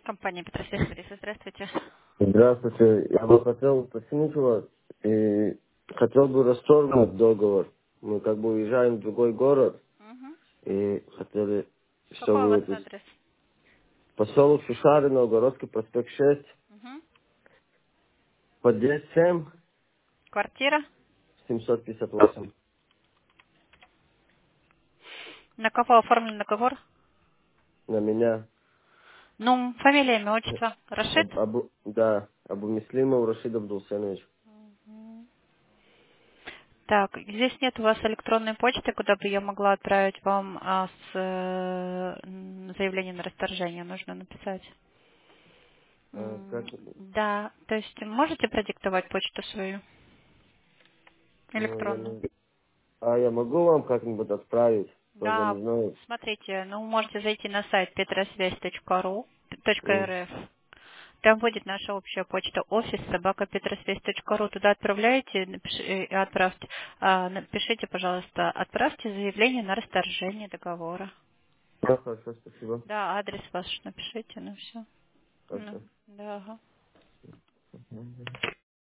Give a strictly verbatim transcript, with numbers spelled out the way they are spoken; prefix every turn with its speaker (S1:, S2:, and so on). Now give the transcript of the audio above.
S1: Компания Петросвет Лариса, здравствуйте.
S2: Здравствуйте. Я бы хотел уточнить у вас и хотел бы расторгнуть договор. Мы как бы уезжаем в другой город
S1: Мгм.
S2: и хотели,
S1: Какой у вас
S2: чтобы вот
S1: адрес?
S2: поселок Шишары, Новгородский проспект шесть,
S1: Мгм.
S2: подъезд семь,
S1: Квартира?
S2: семьсот пятьдесят восемь.
S1: На кого оформлен договор?
S2: На меня.
S1: Ну, фамилия, имя, отчество. Рашид?
S2: Аб- Абу, да, Абу Мислимов Рашид Абдулсенович.
S1: Мгм. Так, здесь нет у вас электронной почты, куда бы я могла отправить вам а, с э, м, заявлением на расторжение. Нужно написать.
S2: А, как,
S1: М, Да, то есть можете продиктовать почту свою
S2: ну, я
S1: электронную?
S2: не... А я могу вам как-нибудь отправить? Тоже
S1: Да,
S2: не знаю.
S1: смотрите, ну можете зайти на сайт петросвязь точка ру,
S2: М.
S1: .рф. Там будет наша общая почта офис собака петросвязь точка ру. Туда отправляете напиши- э, и отправьте. А, напишите, пожалуйста, отправьте заявление на расторжение договора.
S2: Да, хорошо, спасибо.
S1: Да, адрес ваш напишите, ну все. Ну,
S2: Хорошо.
S1: да, ага.